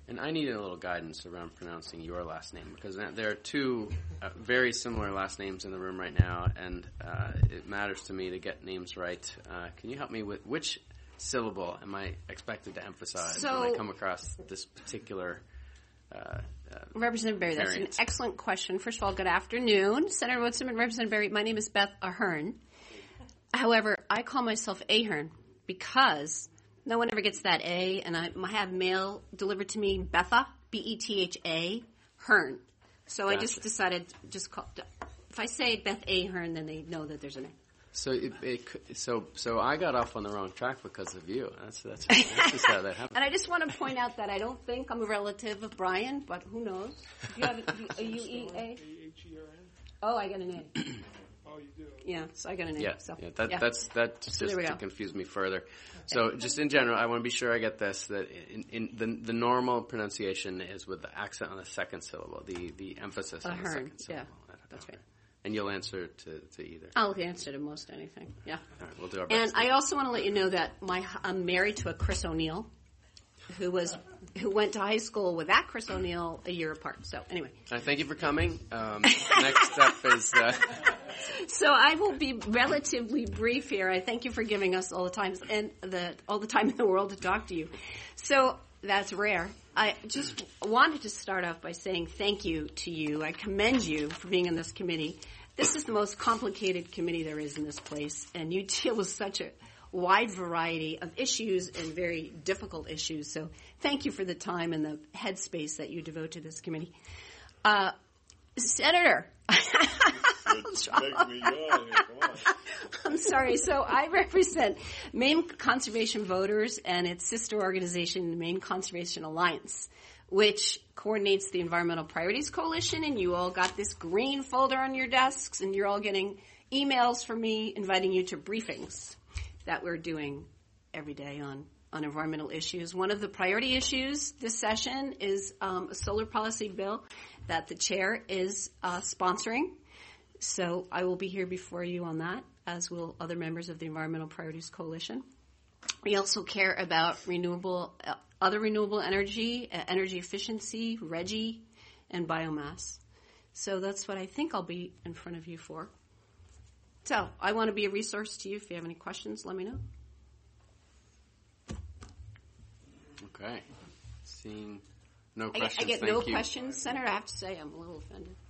And I needed a little guidance around pronouncing your last name, because there are two very similar last names in the room right now, and it matters to me to get names right. Can you help me with which syllable am I expected to emphasize when I come across this particular Representative Berry, that's an excellent question. First of all, good afternoon. Senator Woodson and Representative Berry, my name is Beth Ahern. However, I call myself Ahern because no one ever gets that A, and I have mail delivered to me, Betha, B-E-T-H-A, Hearn. So gotcha. I just decided just call, if I say Beth Ahern, then they know that there's an A. So I got off on the wrong track because of you. That's just how that happened. And I just want to point out that I don't think I'm a relative of Brian, but who knows? Do you have a U-E-A? A-H-E-R-N? Oh, I got an A. Oh, you do? Yeah, so I got an A. Yeah, so. That's just to confuse me further. Okay. So just in general, I want to be sure I get this, that in the normal pronunciation is with the accent on the second syllable, the emphasis on the second syllable. Yeah, that's right. And you'll answer to either. I'll answer to most anything. Yeah. All right, we'll do our best. And I also want to let you know that I'm married to a Chris O'Neill, who went to high school with that Chris O'Neill a year apart. So anyway. Thank you for coming. Next step is. So I will be relatively brief here. I thank you for giving us all the time in the world to talk to you. So that's rare. I just wanted to start off by saying thank you to you. I commend you for being in this committee. This is the most complicated committee there is in this place, and you deal with such a wide variety of issues and very difficult issues. So thank you for the time and the headspace that you devote to this committee. Senator. I'm sorry. So I represent Maine Conservation Voters and its sister organization, the Maine Conservation Alliance, which coordinates the Environmental Priorities Coalition. And you all got this green folder on your desks, and you're all getting emails from me inviting you to briefings that we're doing every day on environmental issues. One of the priority issues this session is a solar policy bill that the chair is sponsoring. So I will be here before you on that, as will other members of the Environmental Priorities Coalition. We also care about other renewable energy, energy efficiency, RGGI, and biomass. So that's what I think I'll be in front of you for. So I want to be a resource to you. If you have any questions, let me know. Okay. Seeing no questions, I get no questions, Senator. I have to say I'm a little offended.